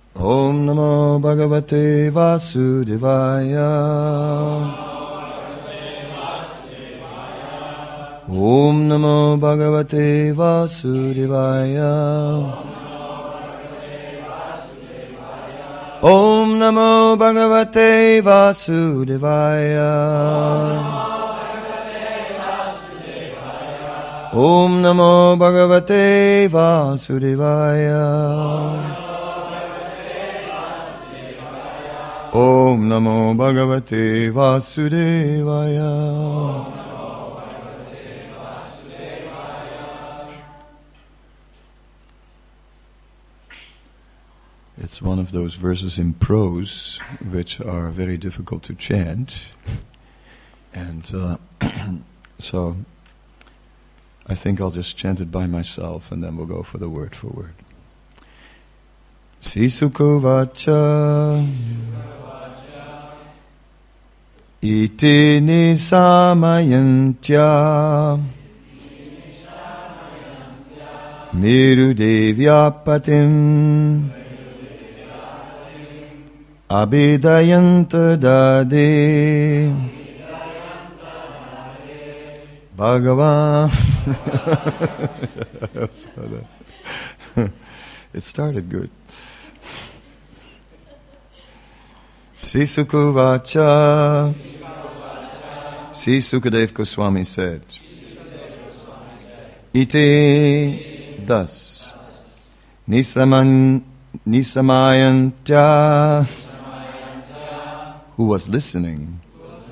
Om Namo Bhagavate Vasudevaya. Om Namo Bhagavate Vasudevaya. Om Namo Bhagavate Vasudevaya. Om Namo Bhagavate Vasudevaya. Om Namo Bhagavate Vasudevaya. It's one of those verses in prose which are very difficult to chant. And so I think I'll just chant it by myself and then we'll go for the word for word. Sisuko vacha iti nisamayantya mirudevya patim abhidayanta dade Bhagavan. It started good. Sisuko vacha. Sri Sukadeva Goswami said, Ite, thus, Nisamayantya, who was listening,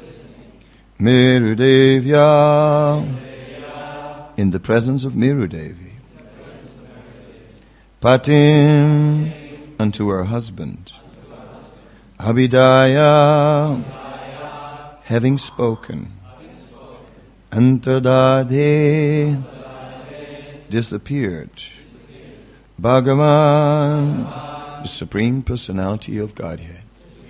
Mirudevya, in the presence of Mirudevi, Patim, unto her husband, Abhidaya, having spoken, Antadade, disappeared, Bhagavan, the Supreme Personality of Godhead.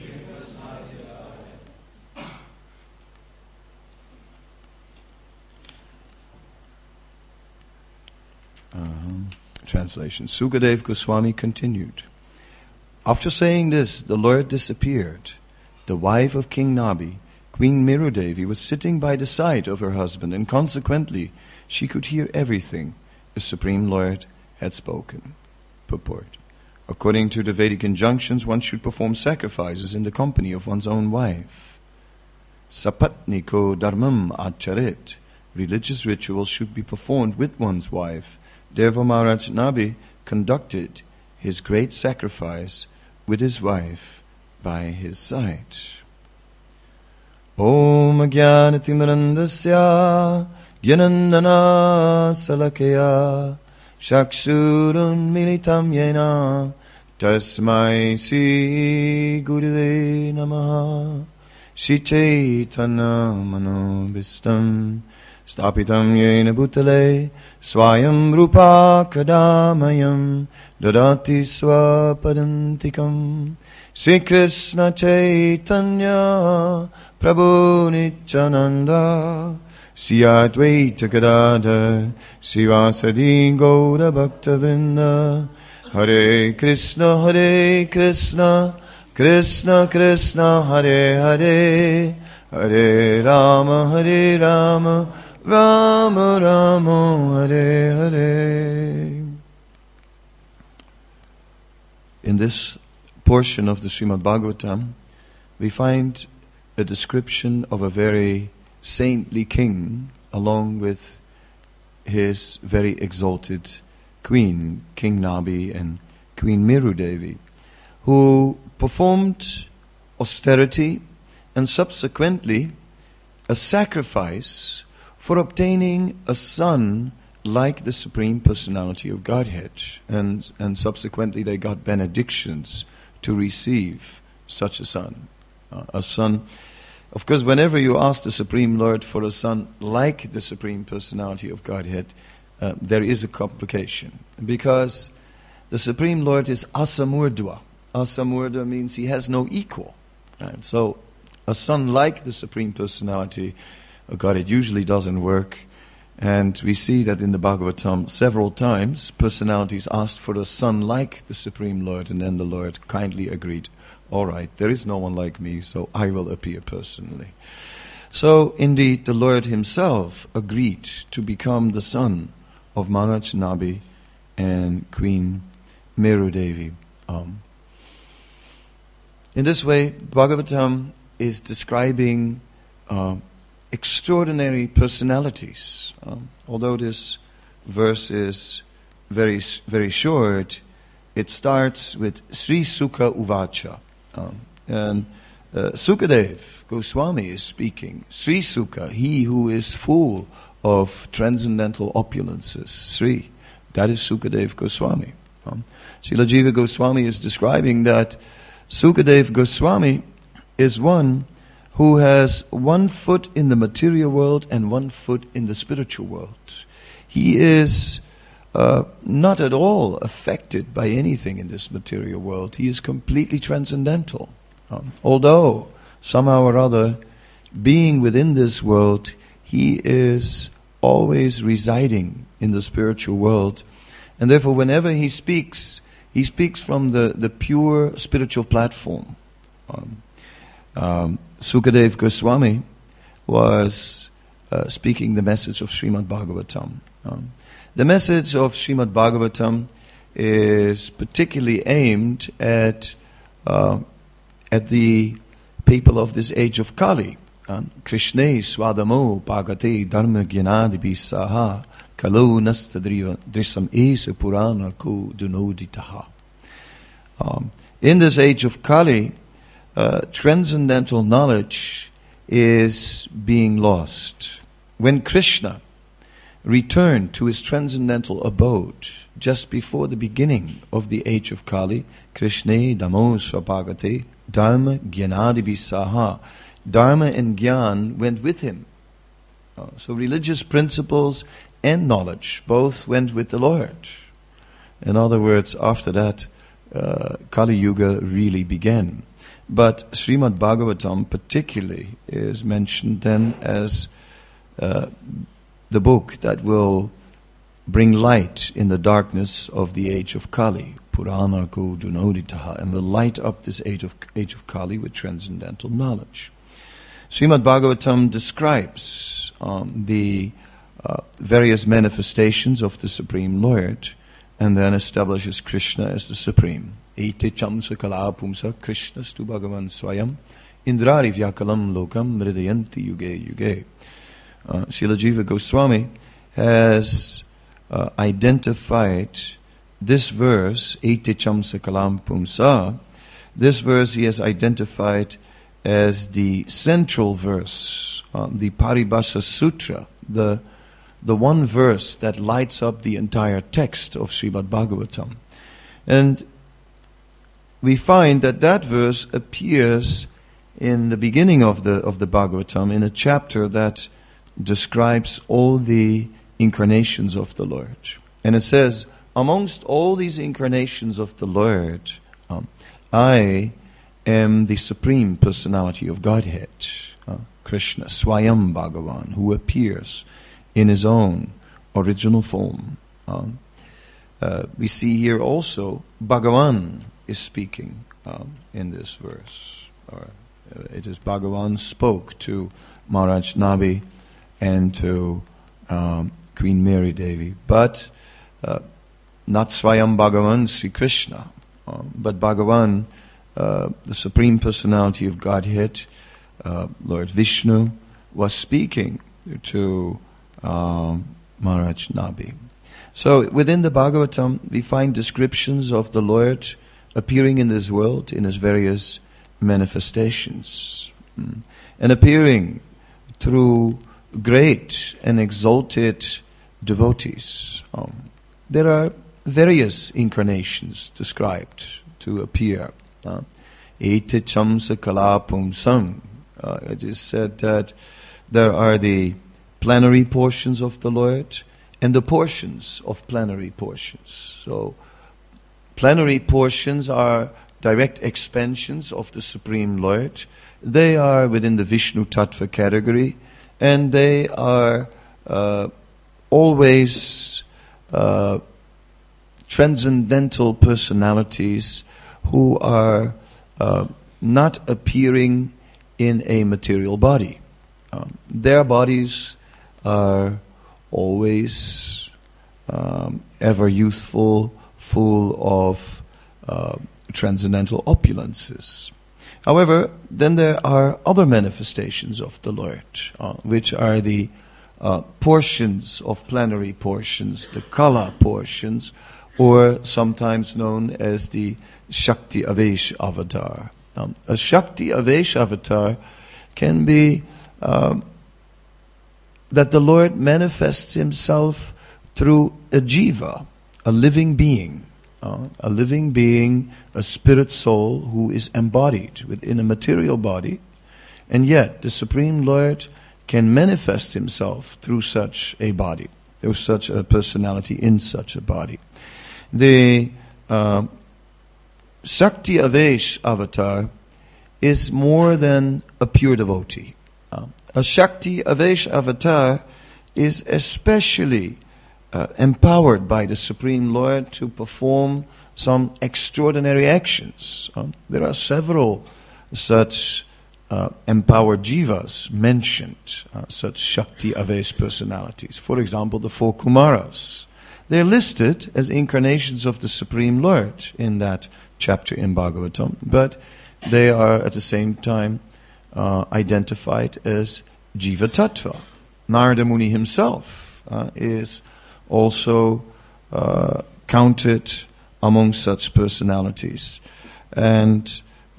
Translation. Sukadeva Goswami continued. After saying this, the Lord disappeared. The wife of King Nabi, Queen Mirudevi, was sitting by the side of her husband, and consequently she could hear everything the Supreme Lord had spoken. Purport. According to the Vedic injunctions, one should perform sacrifices in the company of one's own wife. Sapatniko dharmam acharet. Religious rituals should be performed with one's wife. Therefore Maharaj Nabi conducted his great sacrifice with his wife by his side. Om Jnanatimirandasya Gyanandana Salakaya Shakshurun Militam Yena Tasmai Sri Gurave Namaha Shri Chaitanya Manobhistam Stapitam Yena Bhutale Swayam Rupa Kadamayam Dadati Swapadantikam Sri Krishna Chaitanya Prabhu Nityananda Sri Advaita Gadadhar Srivasadi Gaura Bhaktavinda Hare Krishna Krishna Krishna Hare Hare Hare Rama Rama Rama Hare Hare. In this portion of the Srimad Bhagavatam, we find a description of a very saintly king along with his very exalted queen, King Nabi and Queen Mirudevi, who performed austerity and subsequently a sacrifice for obtaining a son like the Supreme Personality of Godhead. And subsequently they got benedictions to receive such a son. A son, of course, whenever you ask the Supreme Lord for a son like the Supreme Personality of Godhead, there is a complication. Because the Supreme Lord is asamurdva. Asamurdva means he has no equal. And so a son like the Supreme Personality of Godhead usually doesn't work. And we see that in the Bhagavatam several times, personalities asked for a son like the Supreme Lord, and then the Lord kindly agreed, all right, there is no one like me, so I will appear personally. So, indeed, the Lord himself agreed to become the son of Maharaj Nabi and Queen Meru Devi. In this way, Bhagavatam is describing extraordinary personalities. Although this verse is very, very short, it starts with Sri Sukha Uvacha. And Sukadev Goswami is speaking. Sri Sukha, he who is full of transcendental opulences. Sri, that is Sukadev Goswami. Srila Jiva Goswami is describing that Sukadev Goswami is one who has 1 foot in the material world and 1 foot in the spiritual world. He is not at all affected by anything in this material world. He is completely transcendental. Although, somehow or other, being within this world, he is always residing in the spiritual world. And therefore, whenever he speaks from the pure spiritual platform. Sukadev Goswami was speaking the message of Srimad Bhagavatam. The message of Srimad Bhagavatam is particularly aimed at the people of this age of Kali. Krishne swadamo bhagate dharma jnanadibhi saha kalu nastadrisam esa purana ko dunoditaha. In this age of Kali, transcendental knowledge is being lost. When Krishna returned to his transcendental abode just before the beginning of the age of Kali, Krishna damo svabhagate dharma jnanadibhi saha. Dharma and Gyan went with him. So religious principles and knowledge both went with the Lord. In other words, after that, Kali Yuga really began. But Srimad Bhagavatam particularly is mentioned then as the book that will bring light in the darkness of the age of Kali, Purana ko dunoditaha, and will light up this age of Kali with transcendental knowledge. Srimad Bhagavatam describes the various manifestations of the Supreme Lord, and then establishes Krishna as the Supreme. Ete chamsa kala pumsa Krishnastu Bhagavan Swayam Indrari Vyakalam Lokam Mridayanti Yuge Yuge. Srila Jiva Goswami has identified this verse, Ete chamsa kalam pumsa. This verse he has identified as the central verse, the Paribhasa Sutra, the one verse that lights up the entire text of Srimad Bhagavatam. And we find that verse appears in the beginning of the Bhagavatam in a chapter that describes all the incarnations of the Lord. And it says, amongst all these incarnations of the Lord, I am the Supreme Personality of Godhead, Krishna, Swayam Bhagavan, who appears in his own original form. We see here also Bhagavan is speaking in this verse. It is Bhagavan spoke to Maharaj Nabi and to Queen Mary Devi, but not Swayam Bhagavan, Sri Krishna, but Bhagavan, the Supreme Personality of Godhead, Lord Vishnu, was speaking to Maharaj Nabi. So within the Bhagavatam, we find descriptions of the Lord appearing in this world in his various manifestations, and appearing through great and exalted devotees. There are various incarnations described to appear. Ete chamsa kala pumsam. It is said that there are the plenary portions of the Lord and the portions of plenary portions. So, plenary portions are direct expansions of the Supreme Lord. They are within the Vishnu Tattva category, and they are always transcendental personalities who are not appearing in a material body. Their bodies are always ever youthful, full of transcendental opulences. However, then there are other manifestations of the Lord, which are the portions of plenary portions, the Kala portions, or sometimes known as the Shakti Avesh avatar. A Shakti Avesh avatar can be that the Lord manifests himself through a jiva, a living being, a spirit soul who is embodied within a material body, and yet the Supreme Lord can manifest himself through such a body, through such a personality in such a body. The Shakti Avesh avatar is more than a pure devotee. A Shakti Avesh avatar is especially empowered by the Supreme Lord to perform some extraordinary actions. There are several such empowered jivas mentioned, such Shakti Avesh personalities. For example, the 4 Kumaras. They're listed as incarnations of the Supreme Lord in that chapter in Bhagavatam, but they are at the same time identified as Jiva Tattva. Narada Muni himself is also counted among such personalities. And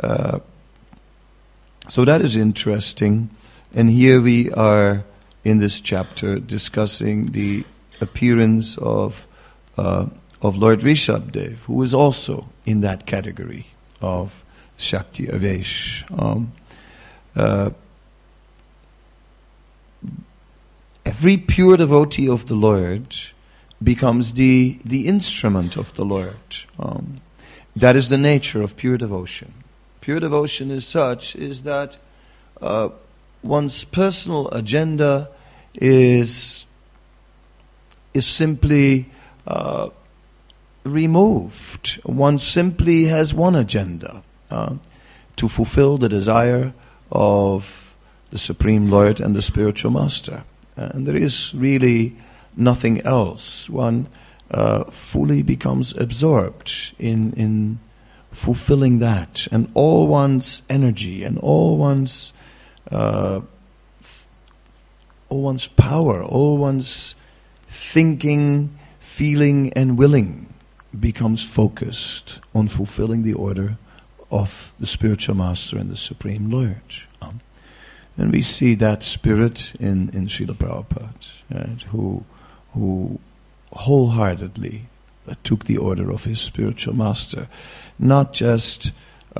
so that is interesting. And here we are in this chapter discussing the appearance of Lord Rishabdev, who is also in that category of Shakti Avesh. Every pure devotee of the Lord becomes the instrument of the Lord. That is the nature of pure devotion. Pure devotion is that one's personal agenda is simply removed. One simply has one agenda, to fulfill the desire of the Supreme Lord and the Spiritual Master. And there is really nothing else. One fully becomes absorbed in fulfilling that, and all one's energy and all one's power, all one's thinking, feeling, and willing becomes focused on fulfilling the order of the Spiritual Master and the Supreme Lord. And we see that spirit in Srila Prabhupada, right, who wholeheartedly took the order of his Spiritual Master, not just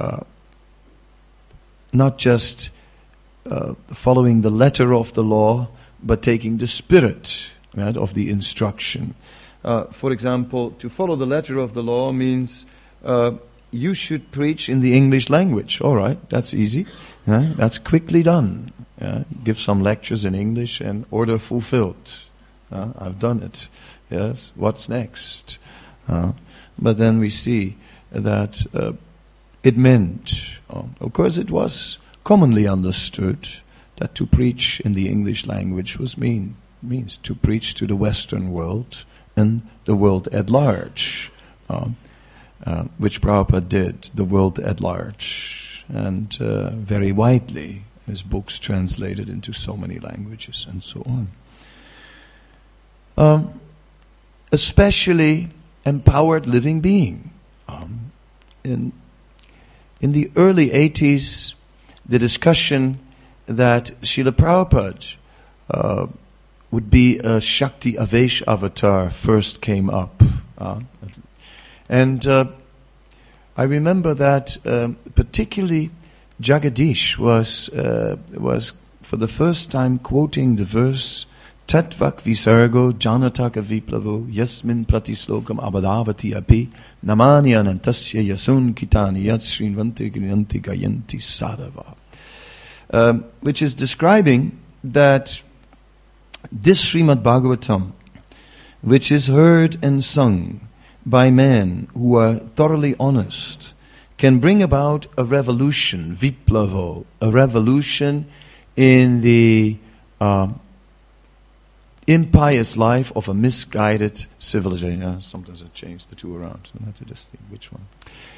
following the letter of the law, but taking the spirit, right, of the instruction. For example, to follow the letter of the law means you should preach in the English language. All right, that's easy. That's quickly done. Give some lectures in English and order fulfilled. I've done it. Yes, what's next? But then we see that it meant, of course it was commonly understood that to preach in the English language means to preach to the Western world and the world at large, which Prabhupada did, the world at large, and very widely, his books translated into so many languages and so on. Especially empowered living being. In the early 80s, the discussion that Srila Prabhupada would be a Shakti Avesh avatar first came up. And I remember that particularly Jagadish was for the first time quoting the verse Tatvak Visargo Janataka Viplavo Yasmin Pratislokam Abadavati Api Namani Anantasya Yasun Kitani Yat Srinvanti Gyanti Gayanti Sadava, which is describing that this Srimad Bhagavatam which is heard and sung by men who are thoroughly honest, can bring about a revolution, viplavo, a revolution in the impious life of a misguided civilization. Sometimes I change the two around, so I have to distinguish which one.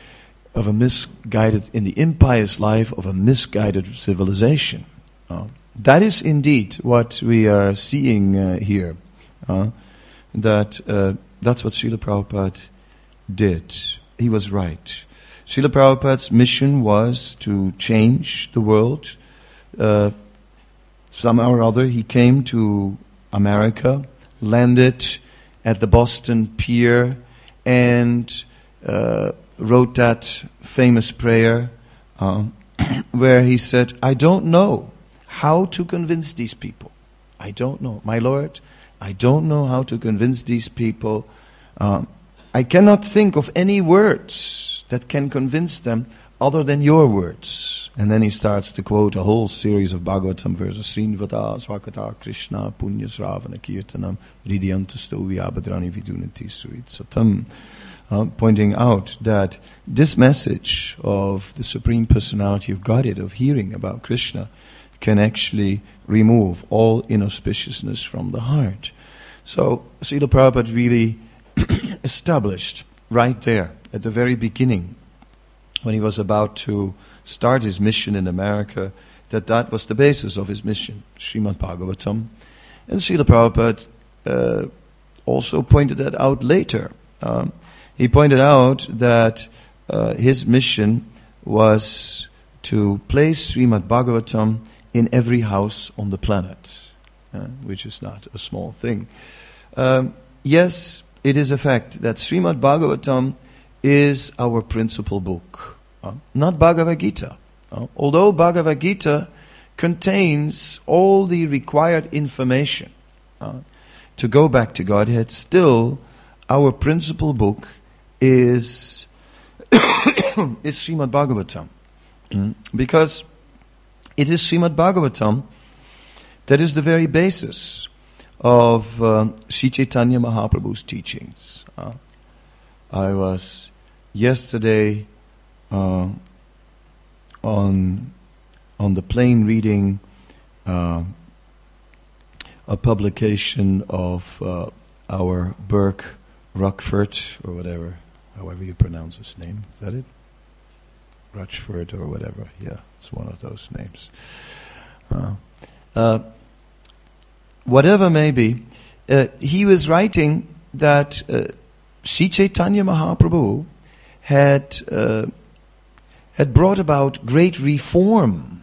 In the impious life of a misguided civilization. That is indeed what we are seeing here. That's what Srila Prabhupada did. He was right. Srila Prabhupada's mission was to change the world. Somehow or other he came to America, landed at the Boston Pier, and wrote that famous prayer where he said, I don't know how to convince these people. I don't know. My Lord, I don't know how to convince these people. I cannot think of any words that can convince them other than your words. And then he starts to quote a whole series of Bhagavatam verses. Srinvata, Swakata, Krishna, Punyas, Ravana, Kirtanam, Ridyantasto, Vyabhadrani, Vidunati, Surit, Satam. Pointing out that this message of the Supreme Personality of Godhead, of hearing about Krishna, can actually remove all inauspiciousness from the heart. So Srila Prabhupada really established right there at the very beginning, when he was about to start his mission in America, that was the basis of his mission, Srimad Bhagavatam. And Srila Prabhupada also pointed that out later. He pointed out that his mission was to place Srimad Bhagavatam in every house on the planet, which is not a small thing. Yes, it is a fact that Srimad Bhagavatam is our principal book, not Bhagavad Gita. Although Bhagavad Gita contains all the required information to go back to Godhead, still our principal book is Srimad Bhagavatam. Because it is Srimad Bhagavatam that is the very basis of Sri Chaitanya Mahaprabhu's teachings. I was yesterday on the plane reading a publication of our Burke Rockford, or whatever, however you pronounce his name. Is that it? Rochford or whatever. Yeah, it's one of those names. Whatever may be, he was writing that Sri Chaitanya Mahaprabhu had brought about great reform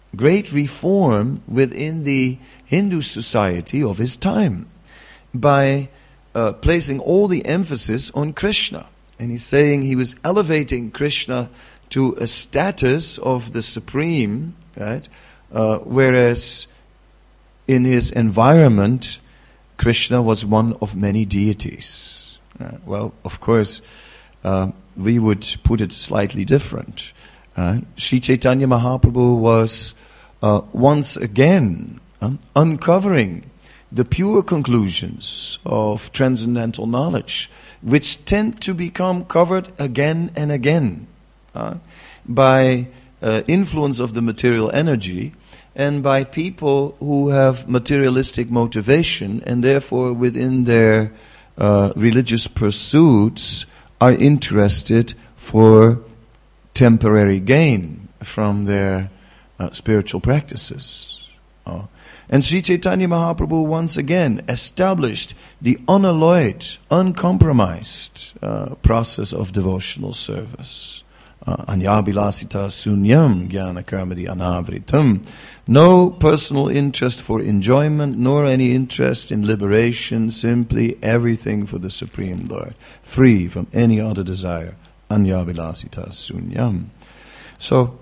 within the Hindu society of his time by placing all the emphasis on Krishna. And he's saying he was elevating Krishna to a status of the supreme, right? Whereas in his environment, Krishna was one of many deities. Well, of course, we would put it slightly different. Sri Chaitanya Mahaprabhu was once again uncovering the pure conclusions of transcendental knowledge, which tend to become covered again and again by influence of the material energy and by people who have materialistic motivation and therefore within their religious pursuits are interested for temporary gain from their spiritual practices. And Sri Chaitanya Mahaprabhu once again established the unalloyed, uncompromised process of devotional service. Anyabilasita sunyam jnana karmadi anavritam. No personal interest for enjoyment, nor any interest in liberation, simply everything for the Supreme Lord, free from any other desire. Anyabilasita sunyam. So,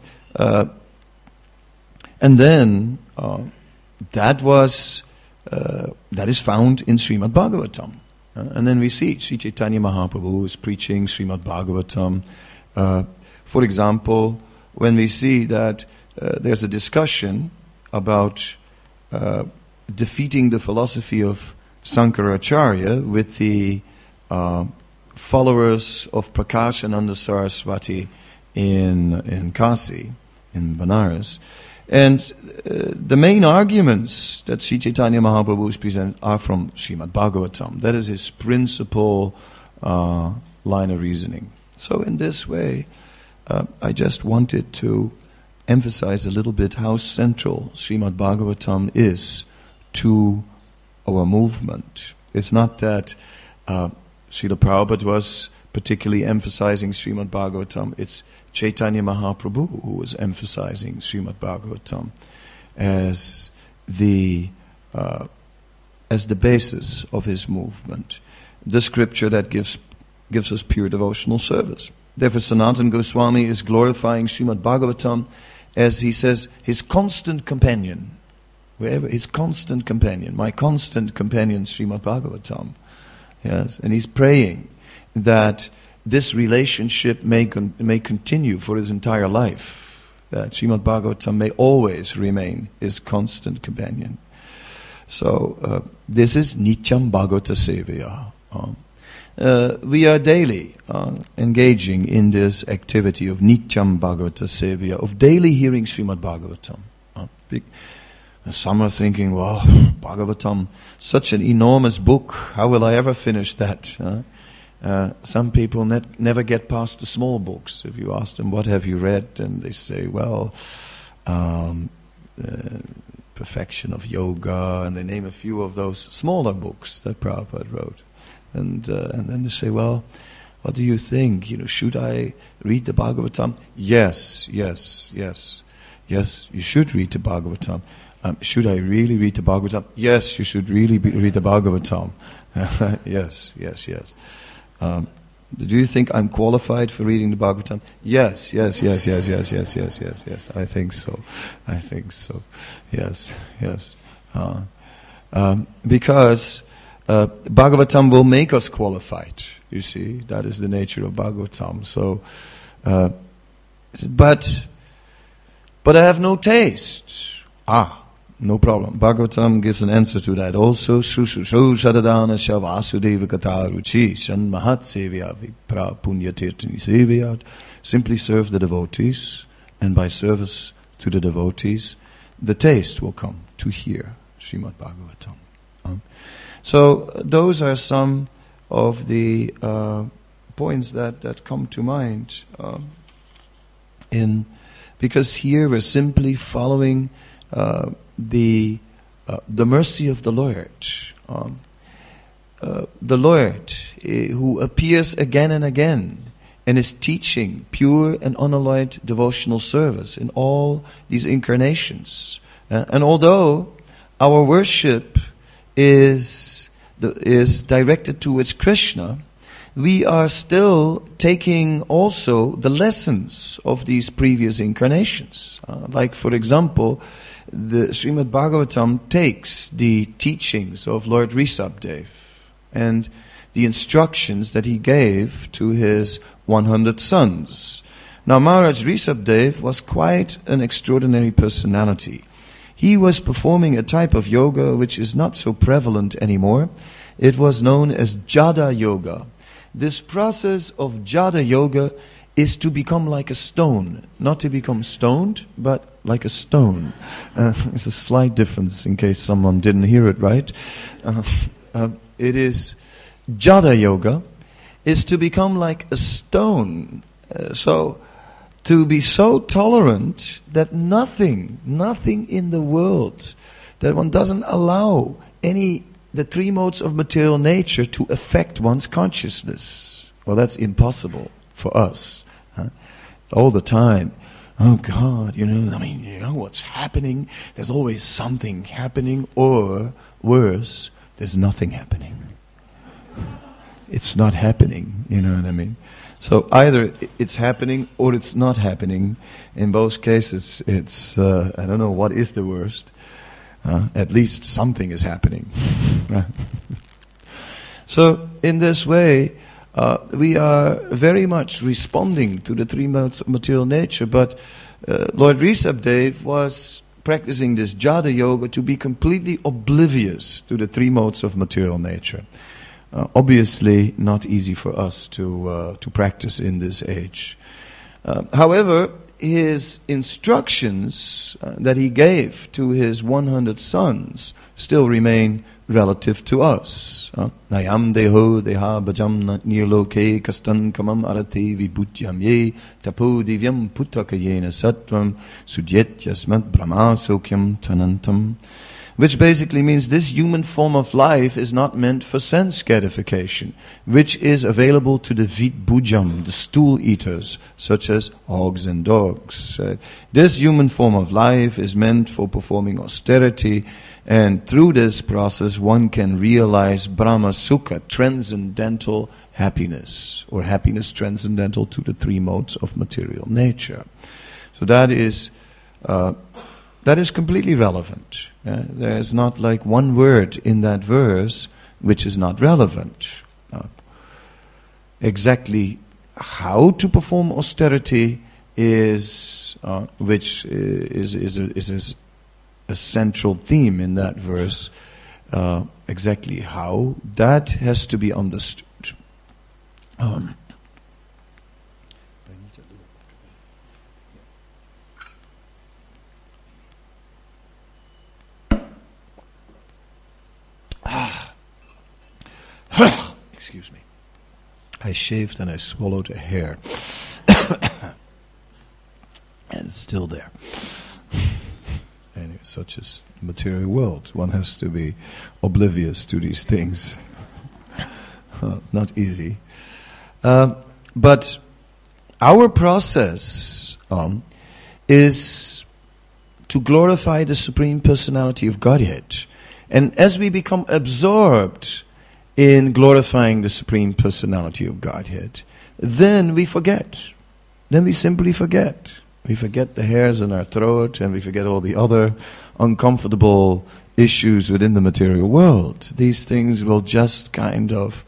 and then that is found in Srimad Bhagavatam. And then we see Sri Chaitanya Mahaprabhu is preaching Srimad Bhagavatam. For example, when we see that there's a discussion about defeating the philosophy of Sankaracharya with the followers of Prakashananda Saraswati in Kasi, in Banaras. And the main arguments that Sri Chaitanya Mahaprabhu is present are from Srimad Bhagavatam. That is his principal line of reasoning. So in this way, I just wanted to emphasize a little bit how central Srimad Bhagavatam is to our movement. It's not that Srila Prabhupada was particularly emphasizing Srimad Bhagavatam. It's Chaitanya Mahaprabhu who was emphasizing Srimad Bhagavatam as the basis of his movement, the scripture that gives us pure devotional service. Therefore, Sanatana Goswami is glorifying Srimad Bhagavatam as he says, his constant companion. Wherever, his constant companion, my constant companion, Srimad Bhagavatam. Yes, and he's praying that this relationship may continue for his entire life. That Srimad Bhagavatam may always remain his constant companion. So this is Nityam Bhagavata Sevaya. We are daily engaging in this activity of Nityam Bhagavata Sevaya, of daily hearing Srimad Bhagavatam. Some are thinking, well, Bhagavatam, such an enormous book, how will I ever finish that? Some people never get past the small books. If you ask them, what have you read? And they say, well, Perfection of Yoga, and they name a few of those smaller books that Prabhupada wrote. And then they say, well, what do you think? Should I read the Bhagavatam? Yes, you should read the Bhagavatam. Should I really read the Bhagavatam? Yes, you should really read the Bhagavatam. Yes. Do you think I'm qualified for reading the Bhagavatam? Yes. I think so. Yes. Because Bhagavatam will make us qualified. You see, that is the nature of Bhagavatam. So, but I have no taste. No problem. Bhagavatam gives an answer to that also. Shushu Shadadana Shavasudeva Kataruchi San Mahat Sevya Vipra Punya Tirtani Sevyat. Simply serve the devotees, and by service to the devotees, the taste will come to hear Srimad Bhagavatam. So those are some of the points that come to mind. Because here we're simply following the mercy of the Lord. The Lord who appears again and again and is teaching pure and unalloyed devotional service in all these incarnations. And although our worship is directed towards Krishna, we are still taking also the lessons of these previous incarnations. Like, for example, the Srimad Bhagavatam takes the teachings of Lord Rishabdev and the instructions that he gave to his 100 sons. Now, Maharaj Rishabdev was quite an extraordinary personality. He was performing a type of yoga which is not so prevalent anymore. It was known as Jada Yoga. This process of Jada Yoga is to become like a stone. Not to become stoned, but like a stone. It's a slight difference in case someone didn't hear it right. It is Jada Yoga is to become like a stone. So to be so tolerant that nothing in the world, that one doesn't allow the three modes of material nature to affect one's consciousness. Well, that's impossible for us. All the time. Oh God, what's happening? There's always something happening, or worse, there's nothing happening. It's not happening, you know what I mean? So either it's happening or it's not happening. In both cases, it's, I don't know what is the worst. At least something is happening. So in this way, we are very much responding to the three modes of material nature. But Lord Rishabdev was practicing this Jada Yoga to be completely oblivious to the three modes of material nature. Obviously not easy for us to practice in this age. However, his instructions that he gave to his 100 sons still remain relative to us. Nayam deho deha bhajam nirloke kastan kamam arati vibhutyam ye tapo divyam putrakayena sattvam sudyet yasmat brahma sokyam tanantam. Which basically means this human form of life is not meant for sense gratification, which is available to the vidbhujam, the stool eaters, such as hogs and dogs. This human form of life is meant for performing austerity, and through this process one can realize Brahma Sukha, transcendental happiness, or happiness transcendental to the three modes of material nature. So that is completely relevant. There is not like one word in that verse which is not relevant. Exactly how to perform austerity is a central theme in that verse. Exactly how, that has to be understood. Excuse me. I shaved and I swallowed a hair. And it's still there. Anyway, such is the material world. One has to be oblivious to these things. Not easy. But our process is to glorify the Supreme Personality of Godhead. And as we become absorbed in glorifying the Supreme Personality of Godhead, then we forget. Then we simply forget. We forget the hairs in our throat, and we forget all the other uncomfortable issues within the material world. These things will just kind of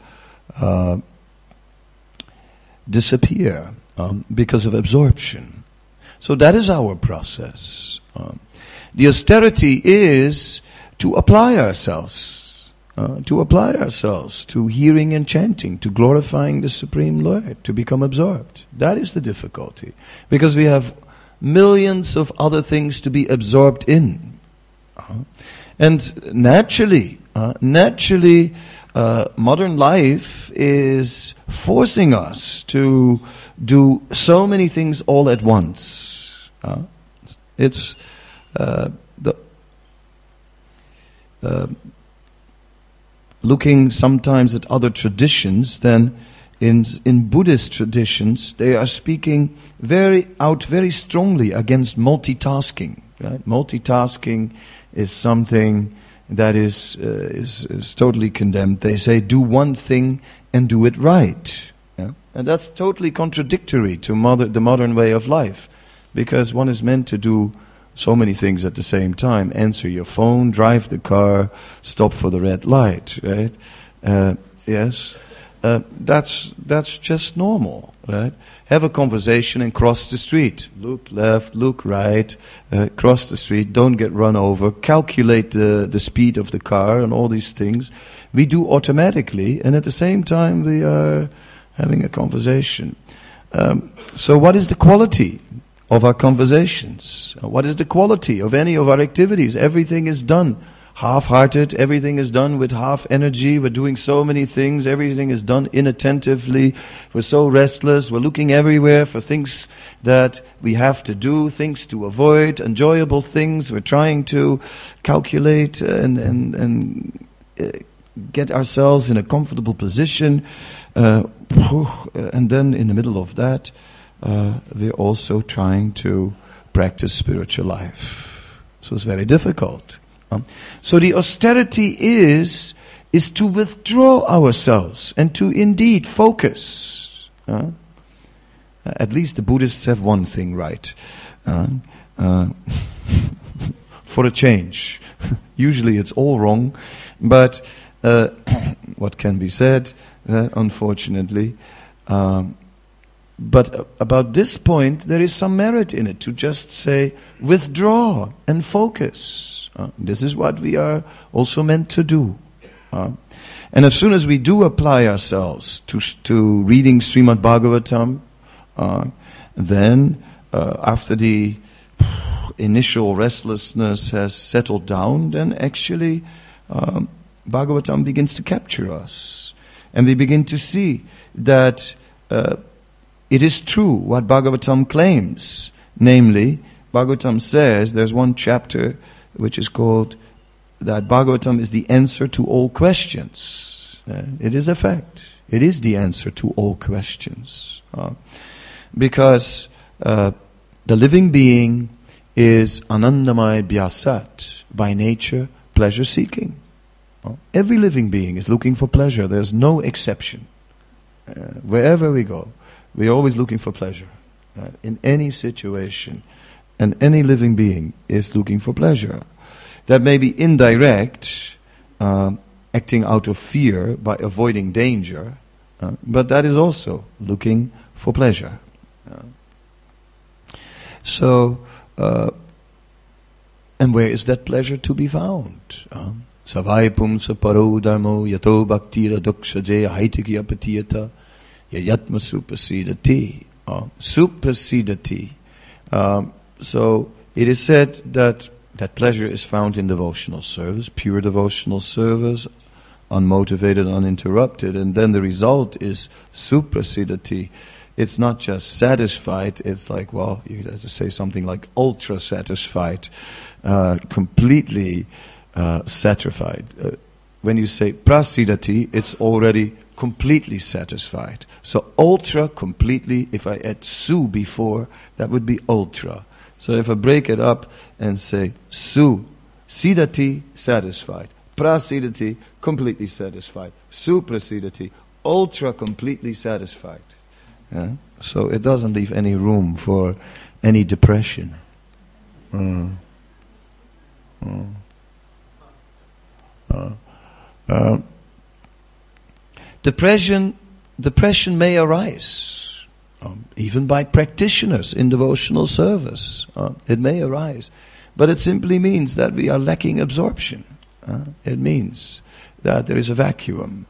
disappear because of absorption. So that is our process. The austerity is to apply ourselves to hearing and chanting, to glorifying the Supreme Lord, to become absorbed. That is the difficulty, because we have millions of other things to be absorbed in. And naturally, modern life is forcing us to do so many things all at once. It's looking sometimes at other traditions, then in Buddhist traditions, they are speaking very strongly against multitasking. Right? Multitasking is something that is totally condemned. They say, do one thing and do it right. Yeah? And that's totally contradictory to the modern way of life, because one is meant to do so many things at the same time. Answer your phone, drive the car, stop for the red light, right? Yes. That's just normal, right? Have a conversation and cross the street. Look left, look right, cross the street, don't get run over, calculate the speed of the car and all these things. We do automatically, and at the same time we are having a conversation. So what is the quality of our conversations? What is the quality of any of our activities? Everything is done half-hearted, everything is done with half energy, we're doing so many things, everything is done inattentively, we're so restless, we're looking everywhere for things that we have to do, things to avoid, enjoyable things, we're trying to calculate and get ourselves in a comfortable position, and then in the middle of that, we're also trying to practice spiritual life. So it's very difficult. So the austerity is to withdraw ourselves and to indeed focus. At least the Buddhists have one thing right. For a change. Usually it's all wrong, but what can be said, unfortunately, But about this point, there is some merit in it, to just say, withdraw and focus. This is what we are also meant to do. And as soon as we do apply ourselves to reading Srimad Bhagavatam, then after the initial restlessness has settled down, then actually Bhagavatam begins to capture us. And we begin to see that it is true what Bhagavatam claims. Namely, Bhagavatam says, there's one chapter which is called that Bhagavatam is the answer to all questions. It is a fact. It is the answer to all questions. Because the living being is Anandamaya Vyasat, by nature, pleasure-seeking. Every living being is looking for pleasure. There's no exception. Wherever we go, we're always looking for pleasure. In any situation, and any living being is looking for pleasure. That may be indirect, acting out of fear by avoiding danger, but that is also looking for pleasure. And where is that pleasure to be found? Savai pumsa paro dharmo yato bhaktira dukshaje haitiki apatiyata yayatma supasidati. Supasidati. So it is said that pleasure is found in devotional service, pure devotional service, unmotivated, uninterrupted, and then the result is suprasidati. It's not just satisfied, it's like, well, you have to say something like ultra satisfied, completely satisfied. When you say prasidati, it's already completely satisfied. So ultra, completely, if I add su before, that would be ultra. So if I break it up and say su, sidati, satisfied. Prasidati, completely satisfied. Suprasidati, ultra, completely satisfied. Yeah? So it doesn't leave any room for any depression. Depression may arise, even by practitioners in devotional service. It may arise. But it simply means that we are lacking absorption. It means that there is a vacuum.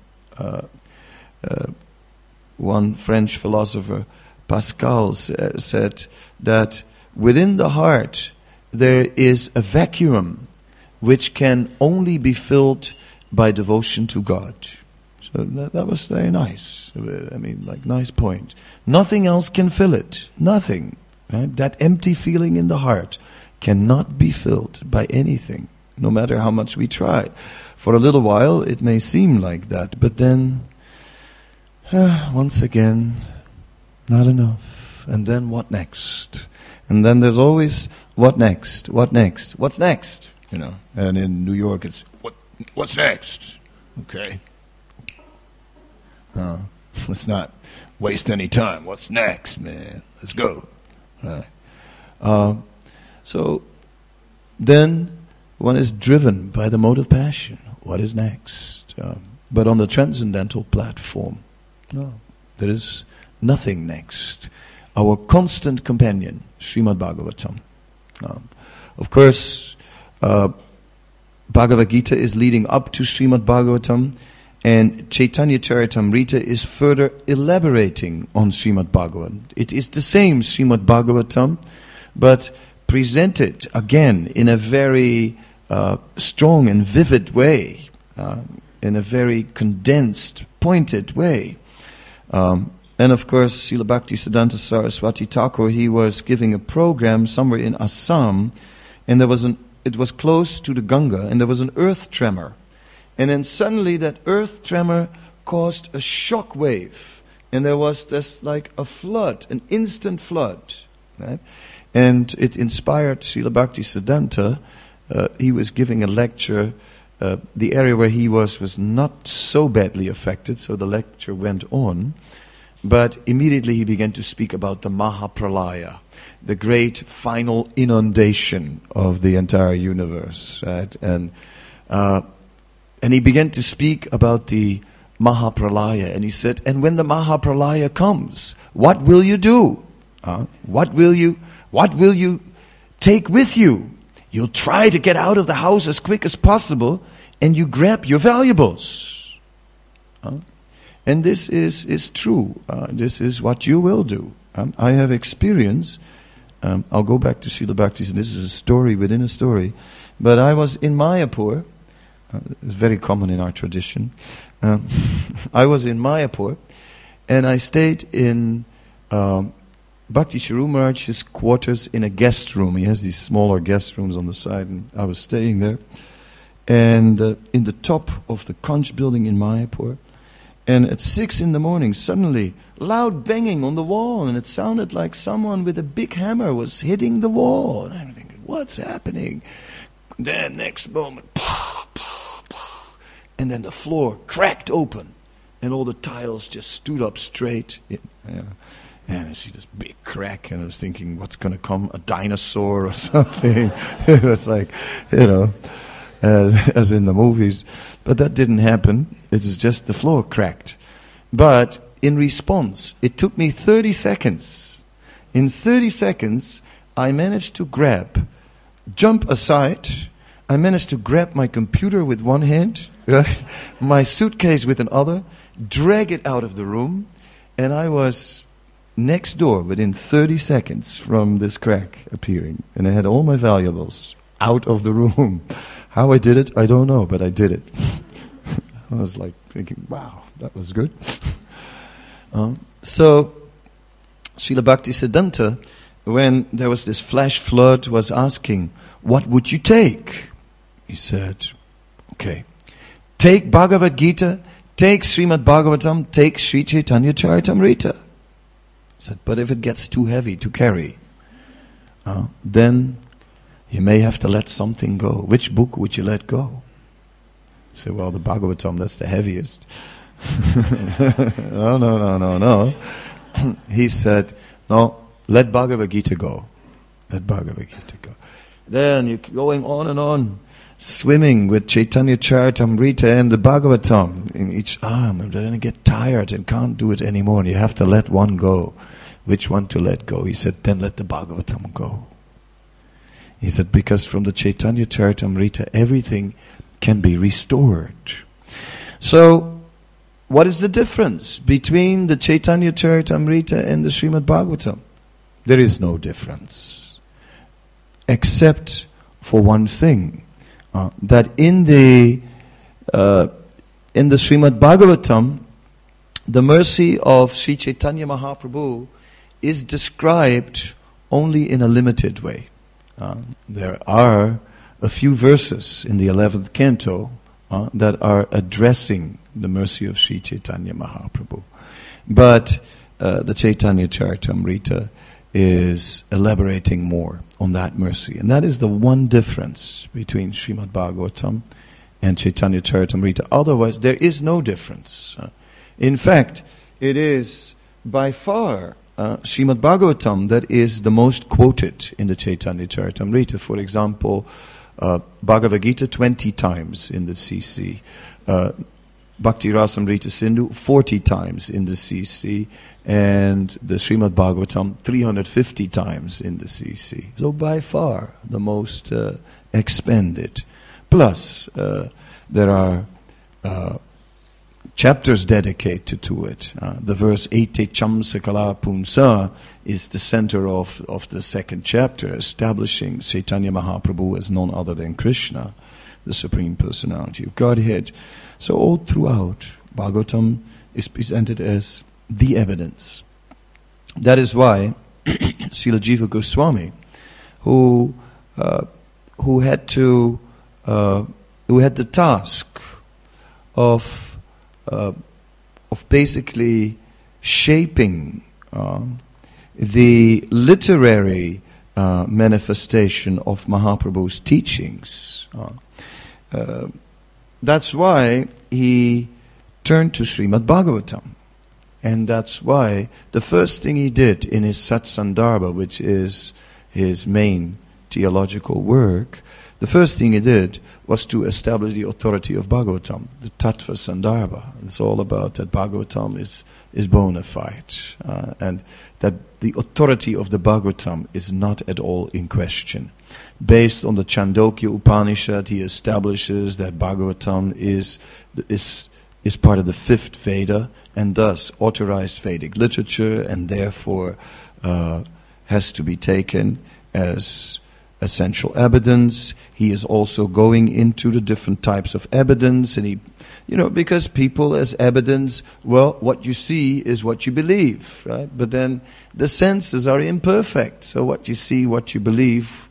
One French philosopher, Pascal, said that within the heart there is a vacuum which can only be filled by devotion to God. So that was very nice. I mean, like, nice point. Nothing else can fill it. Nothing. Right? That empty feeling in the heart cannot be filled by anything, no matter how much we try. For a little while it may seem like that, but then once again, not enough. And then what next? And then there's always what next? What next? What's next? You know. And in New York it's what's next? Okay. Let's not waste any time. What's next, man? Let's go. Right. So then one is driven by the mode of passion. What is next? But on the transcendental platform, no, there is nothing next. Our constant companion, Srimad Bhagavatam. Of course, Bhagavad Gita is leading up to Srimad Bhagavatam, and Chaitanya Charitamrita is further elaborating on Srimad Bhagavatam. It is the same Srimad Bhagavatam, but presented again in a very strong and vivid way, in a very condensed, pointed way. And of course, Srila Bhaktisiddhanta Saraswati Thakur, he was giving a program somewhere in Assam, and it was close to the Ganga, and there was an earth tremor. And then suddenly that earth tremor caused a shock wave, and there was just like a flood, an instant flood. Right? And it inspired Srila Bhaktisiddhanta. He was giving a lecture. The area where he was not so badly affected, so the lecture went on. But immediately he began to speak about the Mahapralaya, the great final inundation of the entire universe. Right? And he began to speak about the Mahapralaya. And he said, and when the Mahapralaya comes, what will you do? What will you take with you? You'll try to get out of the house as quick as possible, and you grab your valuables. And this is true. This is what you will do. I have experience. I'll go back to Srila Bhakti. This is a story within a story. But I was in Mayapur. It's very common in our tradition. I was in Mayapur, and I stayed in Bhakti Sharu Maharaj's quarters in a guest room. He has these smaller guest rooms on the side, and I was staying there. And in the top of the Kanch building in Mayapur, and at 6 a.m, suddenly, loud banging on the wall, and it sounded like someone with a big hammer was hitting the wall. And I'm thinking, what's happening? Then next moment, pah, pah, pah, and then the floor cracked open, and all the tiles just stood up straight. And I see this big crack, and I was thinking, what's going to come? A dinosaur or something? It was like, as in the movies. But that didn't happen. It was just the floor cracked. But in response, it took me 30 seconds. In 30 seconds, I managed to jump aside. I managed to grab my computer with one hand, right? My suitcase with another, drag it out of the room, and I was next door within 30 seconds from this crack appearing. And I had all my valuables out of the room. How I did it, I don't know, but I did it. I was like thinking, wow, that was good. So, Srila Bhaktisiddhanta, when there was this flash flood, was asking, what would you take? He said, okay, take Bhagavad Gita, take Srimad Bhagavatam, take Sri Chaitanya Charitamrita. He said, but if it gets too heavy to carry, then you may have to let something go. Which book would you let go? I said, well, the Bhagavatam, that's the heaviest. No. He said, no, let Bhagavad Gita go. Let Bhagavad Gita go. Then you're going on and on, swimming with Chaitanya Charitamrita and the Bhagavatam in each arm, and then you get tired and can't do it anymore, and you have to let one go. Which one to let go? He said, then let the Bhagavatam go. He said, because from the Chaitanya Charitamrita, everything can be restored. So, what is the difference between the Chaitanya Charitamrita and the Srimad Bhagavatam? There is no difference. Except for one thing, that in the Srimad Bhagavatam, the mercy of Sri Chaitanya Mahaprabhu is described only in a limited way. There are a few verses in the 11th canto that are addressing the mercy of Sri Chaitanya Mahaprabhu. But the Chaitanya Charitamrita is elaborating more on that mercy. And that is the one difference between Srimad Bhagavatam and Chaitanya Charitamrita. Otherwise, there is no difference. In fact, it is by far Srimad Bhagavatam that is the most quoted in the Chaitanya Charitamrita. For example, Bhagavad Gita 20 times in the CC. Bhakti Rasamrita Sindhu 40 times in the CC, and the Srimad Bhagavatam 350 times in the CC. So by far the most expanded. Plus, there are chapters dedicated to it. The verse Ete Cham Sakala Punsa is the center of the second chapter, establishing Chaitanya Mahaprabhu as none other than Krishna, the Supreme Personality of Godhead. So all throughout, Bhagavatam is presented as the evidence. That is why Srila Jiva Goswami, who had the task of basically shaping the literary manifestation of Mahaprabhu's teachings. That's why he turned to Srimad Bhagavatam. And that's why the first thing he did in his Satsandarbha, which is his main theological work, the first thing he did was to establish the authority of Bhagavatam, the Tattva Sandarbha. It's all about that Bhagavatam is bona fide, and that the authority of the Bhagavatam is not at all in question. Based on the Chandogya Upanishad, he establishes that Bhagavatam is part of the fifth Veda, and thus authorized Vedic literature, and therefore has to be taken as essential evidence. He is also going into the different types of evidence, and because people as evidence, well, what you see is what you believe, right? But then the senses are imperfect, so what you see, what you believe,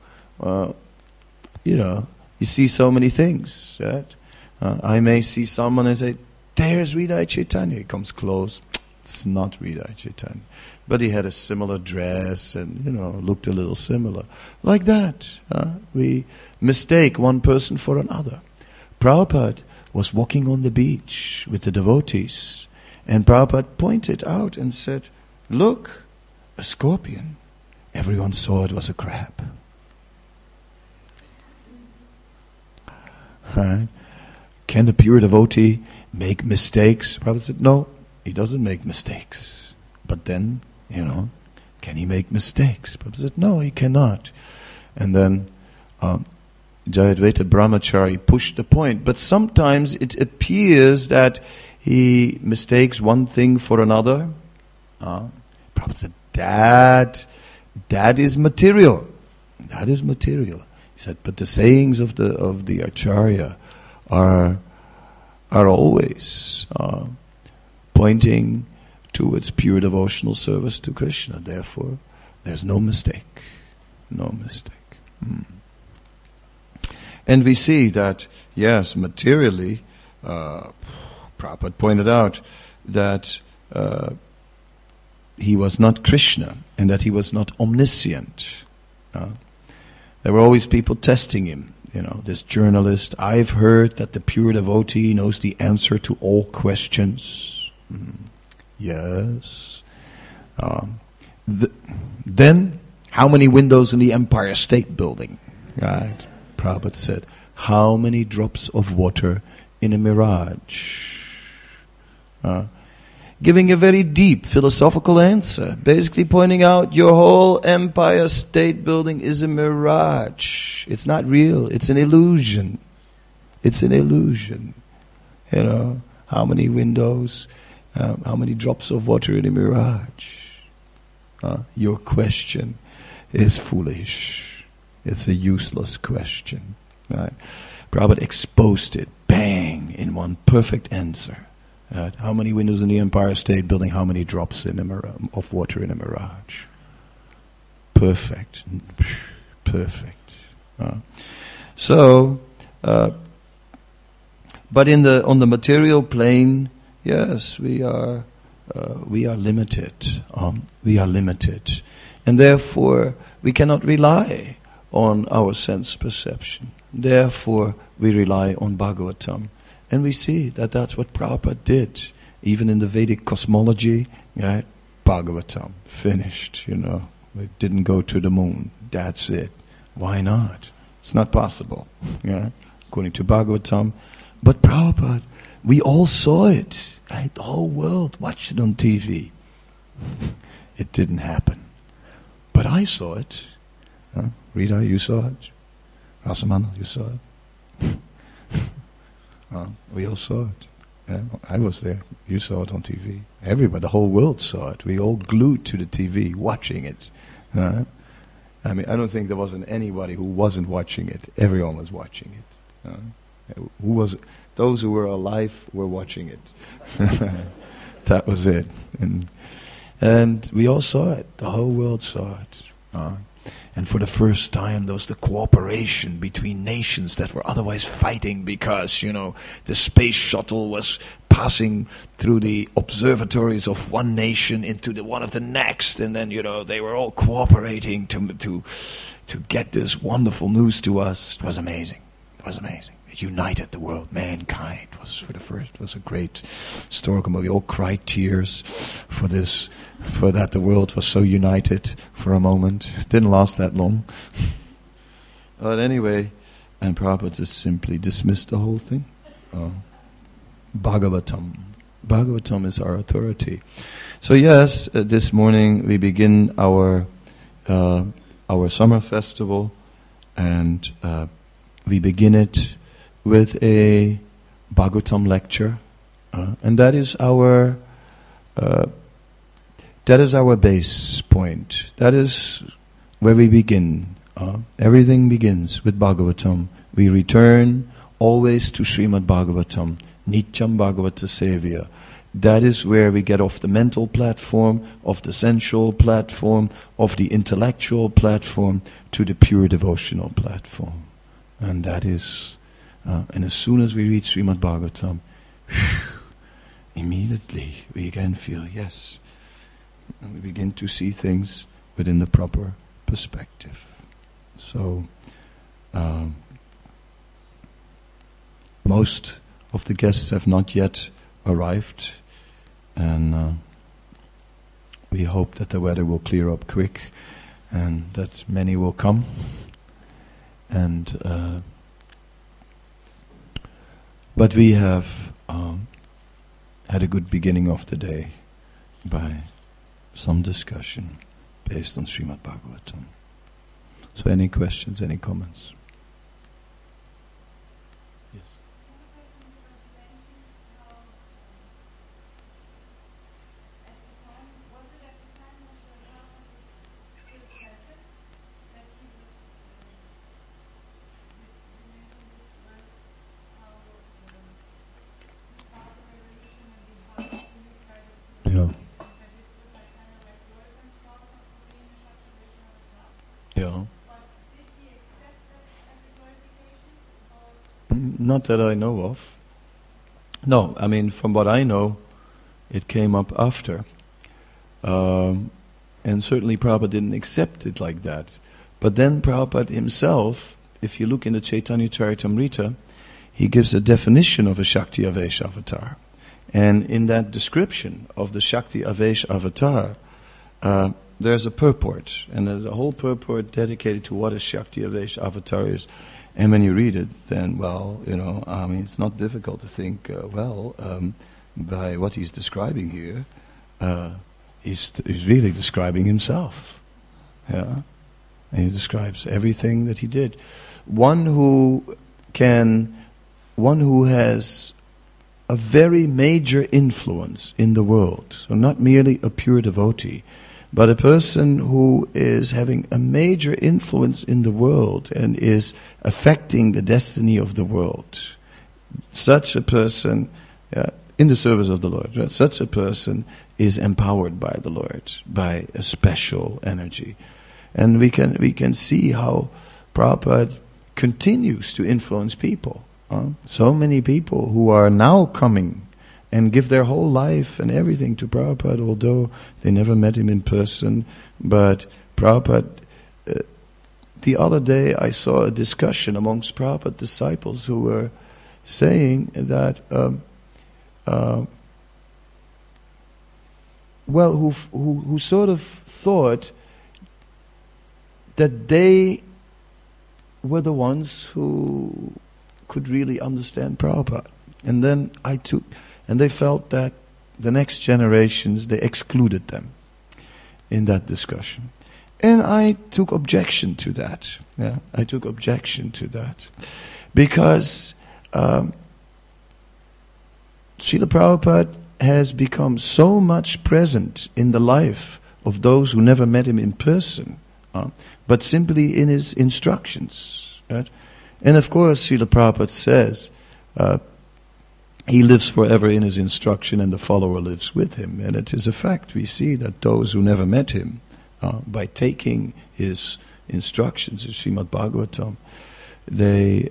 you see so many things, right? I may see someone and say, there's Hridaya Chaitanya. He comes close. It's not Hridaya Chaitanya. But he had a similar dress and, looked a little similar. Like that. We mistake one person for another. Prabhupada was walking on the beach with the devotees. And Prabhupada pointed out and said, look, a scorpion. Everyone saw it was a crab. Right? Can a pure devotee make mistakes? Prabhupada said, no, he doesn't make mistakes. But then, can he make mistakes? Prabhupada said, no, he cannot. And then Jayadvaita Brahmachari pushed the point. But sometimes it appears that he mistakes one thing for another. Prabhupada said, that is material. That is material. He said, but the sayings of the Acharya are always pointing towards pure devotional service to Krishna. Therefore, there's no mistake. No mistake. And we see that, yes, materially, Prabhupada pointed out that he was not Krishna and that he was not omniscient. There were always people testing him. This journalist, I've heard that the pure devotee knows the answer to all questions. Yes. Then, how many windows in the Empire State Building? Right. Prabhupada said, how many drops of water in a mirage? Giving a very deep philosophical answer, basically pointing out your whole Empire State Building is a mirage. It's not real. It's an illusion. It's an illusion. How many windows, how many drops of water in a mirage? Your question is foolish. It's a useless question. Right? Prabhupada exposed it, bang, in one perfect answer. How many windows in the Empire State Building? How many drops of water in a mirage? Perfect. Perfect. But on the material plane, yes, we are limited. We are limited, and therefore we cannot rely on our sense perception. Therefore, we rely on Bhagavatam. And we see that that's what Prabhupada did. Even in the Vedic cosmology, right? Bhagavatam, finished, We didn't go to the moon. That's it. Why not? It's not possible, according to Bhagavatam. But Prabhupada, we all saw it, right? The whole world watched it on TV. It didn't happen. But I saw it. Rita, you saw it. Rasamana, you saw it. We all saw it. Yeah, I was there. You saw it on TV. Everybody, the whole world saw it. We all glued to the TV, watching it. I I don't think there wasn't anybody who wasn't watching it. Everyone was watching it. Who was? Those who were alive were watching it. That was it. And we all saw it. The whole world saw it. And for the first time, there was the cooperation between nations that were otherwise fighting because, the space shuttle was passing through the observatories of one nation into the one of the next. And then, they were all cooperating to get this wonderful news to us. It was amazing. It was amazing. It united the world. Mankind was it was a great historical movie. All cried tears for that the world was so united for a moment. It didn't last that long. But anyway, And Prabhupada just simply dismissed the whole thing. Bhagavatam. Bhagavatam is our authority. So yes, this morning we begin our summer festival, and we begin it with a Bhagavatam lecture, and that is our base point. That is where we begin. Everything begins with Bhagavatam. We return always to Srimad Bhagavatam, Nityam Bhagavata Sevya. That is where we get off the mental platform, off the sensual platform, off the intellectual platform, to the pure devotional platform. And that is, and as soon as we reach Srimad Bhagavatam, immediately we again feel, yes, and we begin to see things within the proper perspective. So, most of the guests have not yet arrived, and we hope that the weather will clear up quick and that many will come. And but we have had a good beginning of the day by some discussion based on Srimad Bhagavatam. So any questions, any comments? Yes. Yeah. Yeah. Not that I know of. No, I mean, from what I know, it came up after. And certainly Prabhupada didn't accept it like that. But then Prabhupada himself, if you look in the Chaitanya Charitamrita, he gives a definition of a Shakti Avesh avatar. And in that description of the Shakti Avesh avatar, there's a purport. And there's a whole purport dedicated to what a Shakti Avesh avatar is. And when you read it, then, well, I mean, it's not difficult to think, by what he's describing here, he's really describing himself. Yeah, and he describes everything that he did. One who has a very major influence in the world, so not merely a pure devotee, but a person who is having a major influence in the world and is affecting the destiny of the world. Such a person, in the service of the Lord, right? Such a person is empowered by the Lord, by a special energy. And we can see how Prabhupada continues to influence people. So many people who are now coming and give their whole life and everything to Prabhupada, although they never met him in person. But Prabhupada, the other day I saw a discussion amongst Prabhupada disciples who were saying that, who sort of thought that they were the ones who could really understand Prabhupada. And then and they felt that the next generations, they excluded them in that discussion. And I took objection to that. Yeah, I took objection to that. Because Srila Prabhupada has become so much present in the life of those who never met him in person, but simply in his instructions. Right? And of course, Srila Prabhupada says, he lives forever in his instruction and the follower lives with him. And it is a fact. We see that those who never met him, by taking his instructions in Srimad Bhagavatam, they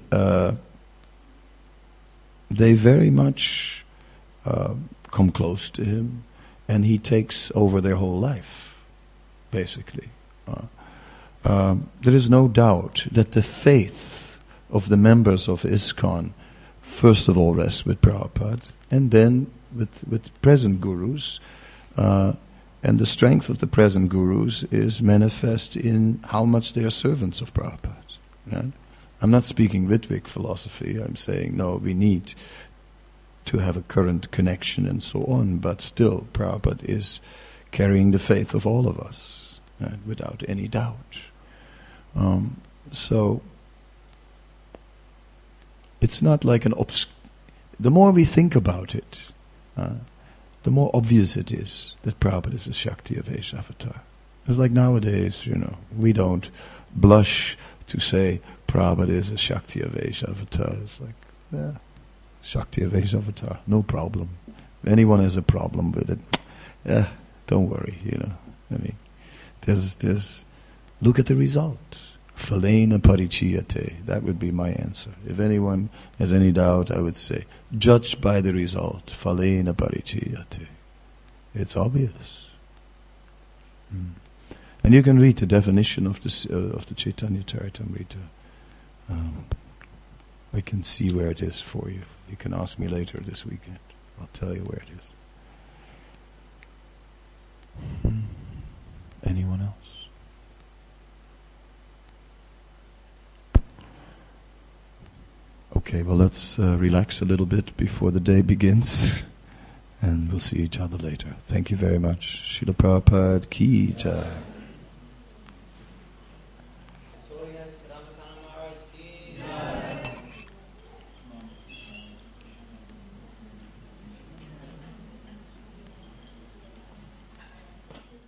very much come close to him, and he takes over their whole life, basically. There is no doubt that the faith of the members of ISKCON first of all rests with Prabhupada, and then with present gurus. And the strength of the present gurus is manifest in how much they are servants of Prabhupada. Right? I'm not speaking Ritwik philosophy. I'm saying, no, we need to have a current connection and so on, but still Prabhupada is carrying the faith of all of us, without any doubt. So it's not like the more we think about it, the more obvious it is that Prabhupada is a Shakti Avesha avatar. It's like nowadays, we don't blush to say Prabhupada is a Shakti Avesha avatar. It's like, yeah, Shakti Avesha avatar, no problem. If anyone has a problem with it, don't worry, I mean, there's look at the result. Phalena parichiyate. That would be my answer. If anyone has any doubt, I would say, judged by the result. Phalena parichiyate. It's obvious. And you can read the definition of the Chaitanya Charitamrita. I can see where it is for you. You can ask me later this weekend. I'll tell you where it is. Anyone else? Okay, well, let's relax a little bit before the day begins, and we'll see each other later. Thank you very much. Srila Prabhupada Ki Jai.